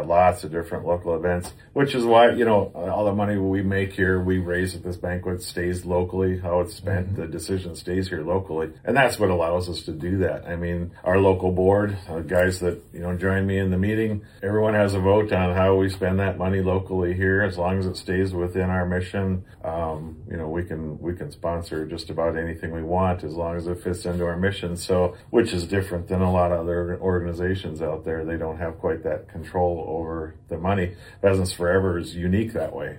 lots of different local events, which is why, you know, all the money we make here, we raise at this banquet stays locally. How it's spent, the decision stays here locally. And that's what allows us to do that. I mean, our local board, guys that, you know, join me in the meeting, everyone has a vote on how we spend that money locally here. As long as it stays within our mission, you know, we can sponsor just about anything we want as long as it fits into our mission. So, which is different than a lot of other organizations out there. They don't have quite that control over the money. Pheasants Forever is unique that way.